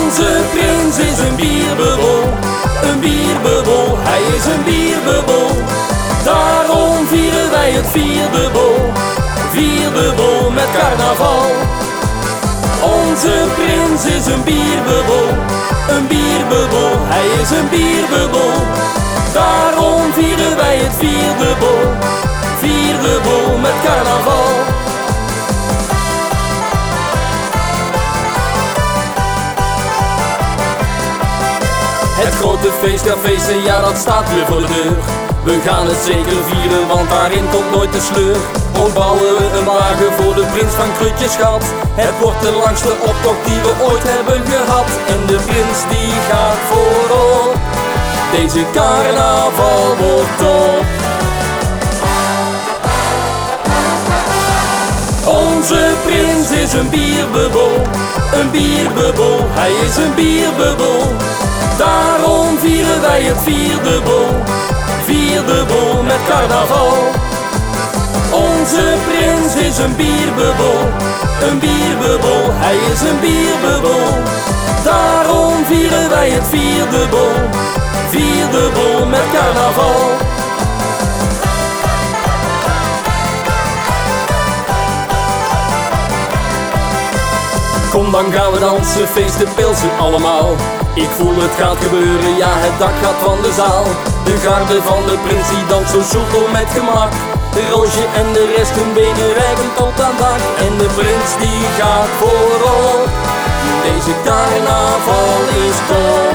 Onze prins is een bierbubbel, hij is een bierbubbel. Daarom vieren wij het vierdubbel met carnaval. Onze prins is een bierbubbel, hij is een bierbubbel. Daarom vieren wij het vierdubbel met carnaval. Het grote feest der feesten, ja dat staat weer voor de deur. We gaan het zeker vieren, want daarin komt nooit de sleur. Ook bouwen we een wagen voor de prins van Krutjeschat. Het wordt de langste optocht die we ooit hebben gehad. En de prins die gaat voorop, deze carnaval wordt top. Onze prins is een bierbubbel, hij is een bierbubbel. Daarom vieren wij het vierdubbel met carnaval. Onze prins is een bierbubbel, hij is een bierbubbel. Daarom vieren wij het vierdubbel met carnaval. Kom dan gaan we dansen, feesten, pilsen allemaal. Ik voel het gaat gebeuren, ja het dak gaat van de zaal. De garde van de prins die danst zo soepel met gemak. De Roosje en de rest hun benen reiken tot aan dak. En de prins die gaat voorop, deze carnaval is top.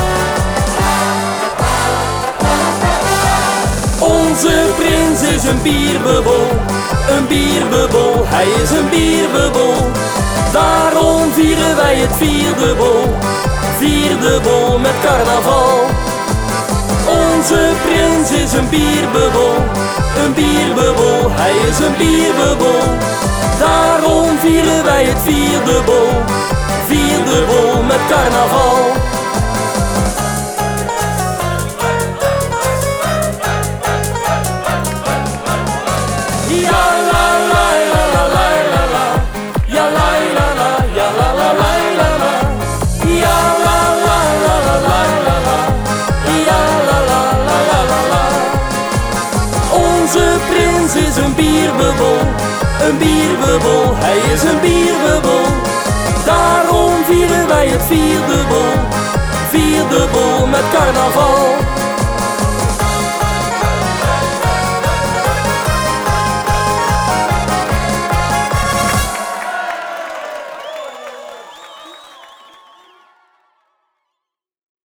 Onze prins is een bierbubbel, hij is een bierbubbel. Daarom vieren wij het vierdubbel met carnaval. Onze prins is een bierbubbel, hij is een bierbubbel. Daarom vieren wij het vierdubbel met carnaval. Ja la la la la la la la, ja la la la, ja la la la la la, ja la la la la la la la, ja la la la la la la. Onze prins is een bierbubbel, hij is een bierbubbel. Daarom vieren wij het vierdubbel met carnaval.